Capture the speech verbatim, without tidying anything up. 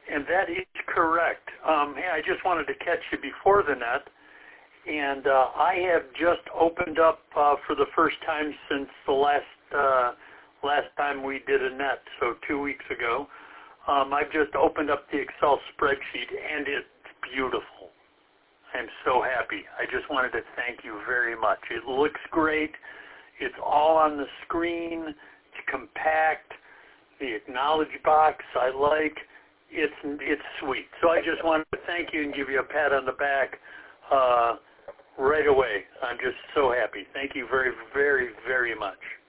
And that is correct. Um, hey, I just wanted to catch you before the net, and uh, I have just opened up uh, for the first time since the last uh, last time we did a net, so two weeks ago. Um, I've just opened up the Excel spreadsheet, and it's beautiful. I'm so happy. I just wanted to thank you very much. It looks great. It's all on the screen. It's compact. The acknowledge box I like. It's it's sweet. So I just wanted to thank you and give you a pat on the back uh, right away. I'm just so happy. Thank you very, very, very much.